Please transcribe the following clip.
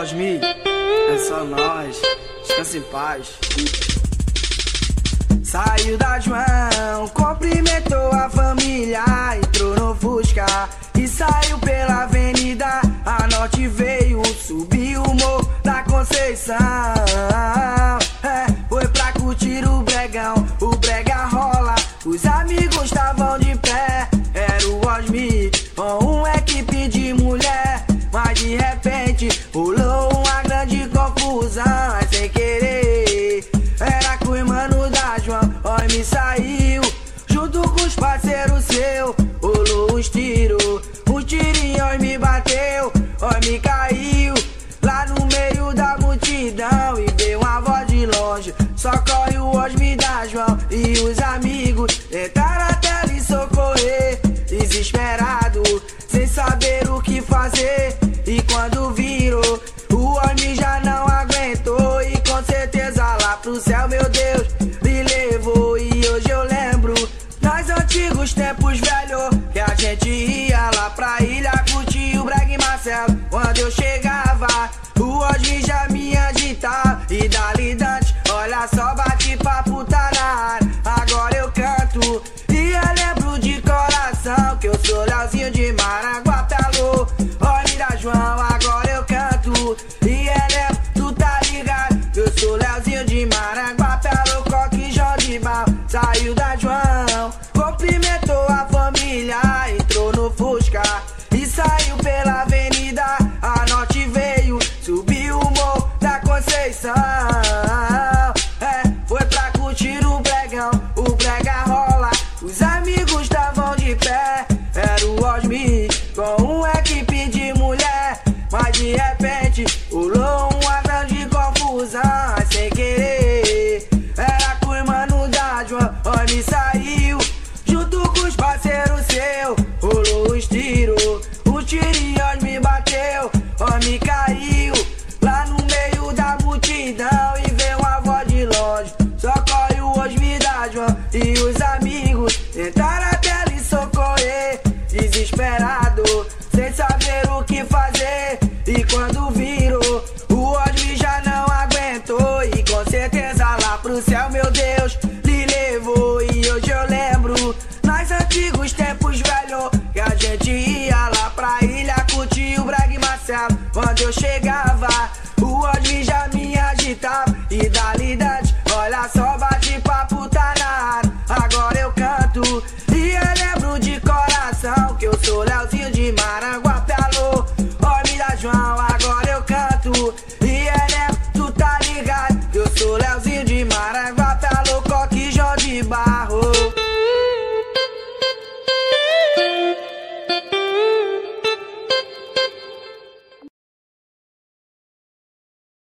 Osmi, é só nós, descansa em paz. Saiu da João, cumprimentou a família, entrou no Fusca e saiu pela avenida. A norte veio, subiu o morro da Conceição. Foi pra curtir o bregão, o brega rola, os amigos estavam de pé. Era o Osmi com uma equipe de mulher, mas de repente rolou uma grande confusão. Sem querer, era com o mano da João. Osmi saiu junto com os parceiros seu, rolou os tiros, um tirinho Osmi bateu. Osmi caiu lá no meio da multidão e veio uma voz de longe: socorre o Osmi da João. E os amigos tentaram até lhe socorrer, desesperado, sem saber o que fazer. E quando virou, o Osmi já não aguentou, e com certeza lá pro céu, meu Deus, me levou. E hoje eu lembro nos antigos tempos, velho, que a gente ia lá pra ilha curtir o Brega e Marcelo. Quando eu chegava, o Osmi já me agitava e dali Dante, olha só, bate papo, tá na área. Agora eu canto e eu lembro de coração que eu sou Leozinho de Maranguape, alô, Osmi da João. Agora eu canto e eu lembro, tu tá ligado, que eu sou Leozinho de Maranguape, alô, Coque João de Mal. Saiu da João, cumprimentou a família, entrou no Fusca e saiu pela avenida. A norte veio, subiu o morro da Conceição. Foi pra curtir o bregão, o brega rola, os amigos estavam de pé. Era o Osmi com uma equipe de mulher, mas de repente rolou uma grande confusão. Sem querer, era com o mano da João. Osmi saiu junto com os parceiros seu, rolou os tiros, um tirinho Osmi bateu. Osmi caiu lá no meio da multidão e veio uma voz de longe: socorre o Osmi da João. E os amigos tentaram até lhe socorrer, desesperado, sem saber o que fazer. E quando virou, o Osmi já não aguentou, e com certeza lá pro céu, meu Deus, lhe levou. E hoje eu lembro nos antigos tempos, velho, que a gente ia lá pra ilha curtir o Brega e Marcelo. Quando eu chegava,